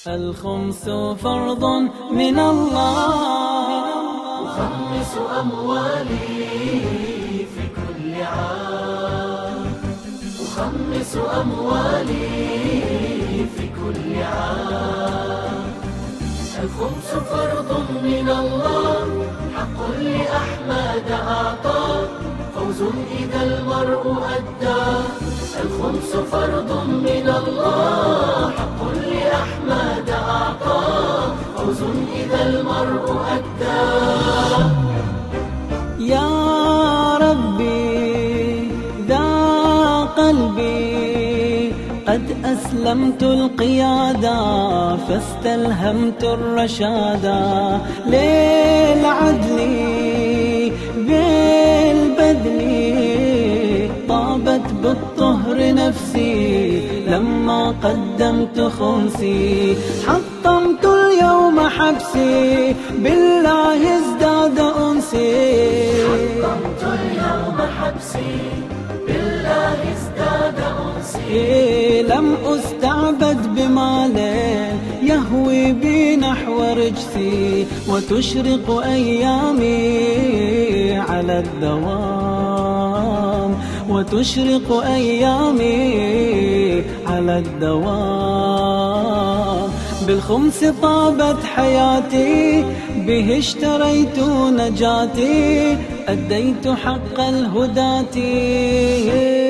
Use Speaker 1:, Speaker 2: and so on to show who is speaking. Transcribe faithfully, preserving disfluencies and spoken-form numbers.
Speaker 1: الخمس فرض من الله،
Speaker 2: أخمس أموالي في كل عام، أخمس أموالي في كل عام. الخمس فرض من الله، حق لأحمد أعطى، فوز إذا المرء أدى. الخمس فرض من الله، حق لأحمد أعطى، فوز إذا المرء أدى.
Speaker 1: يا ربي ذا قلبي قد أسلمت القيادة، فاستلهمت الرشادا للعدل بالبذل. طابت بالطهر نفسي لما قدمت خمسي، حطمت اليوم حبسي بالله ازداد أنسي.
Speaker 2: حطمت اليوم حبسي بالله ازداد أنسي.
Speaker 1: لم أستعبد بمال يهوي بي نحو رجسي، وتشرق أيامي على الدوام، وتشرق أيامي على الدوام. بالخمس طابت حياتي، به اشتريت نجاتي، أديت حق الهداة.